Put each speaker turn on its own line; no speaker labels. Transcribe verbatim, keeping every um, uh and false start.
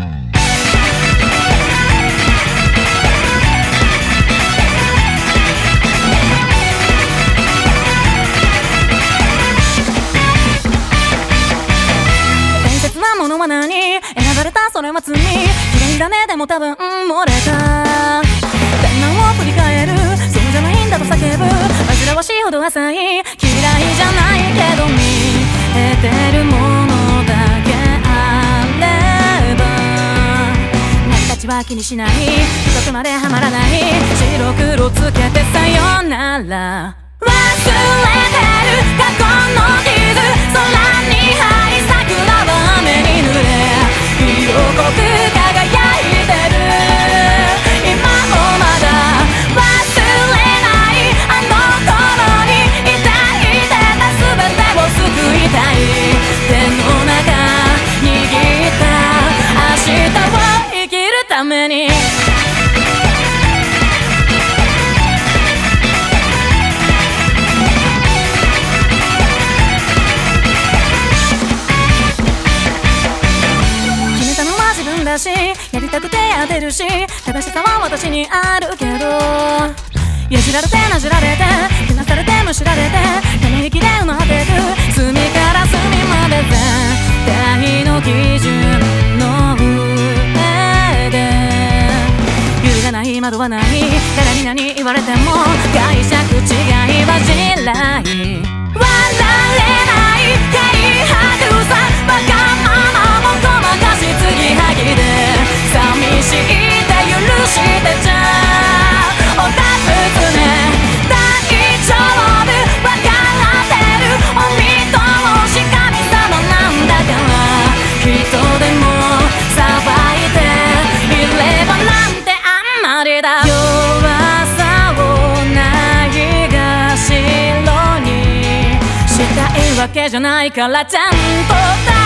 ものは何？選ばれたそれは罪。嫌いだねでも多分、うん、漏れた。天満を振り返る、そうじゃないんだと叫ぶ。煩わしいほど浅い、嫌いじゃないけど見えてるものだけあれば成り立ちは気にしない、深くまではまらない、白黒つけてさよなら。忘れてる過去の傷、空に這い桜は雨に濡れ色濃く輝いてる。今もまだ忘れないあの頃に抱いてた全てを救いたい。手の中握った明日を生きるためにやりたくてやってるし、正しさは私にあるけど、やじられてなじられてけなされてむしられて、ため息で埋まってく隅から隅まで全体の基準の上で揺るがない窓はない。誰に何言われても解釈違いは地雷。笑えない軽薄さバカままもごまかし継ぎはぎで寂しいって許してちゃおたぶつね大丈夫分かってるお見通し神様なんだから人でもさばいていればなんてあんまりだ。弱さをないがしろにしたいわけじゃないからちゃんと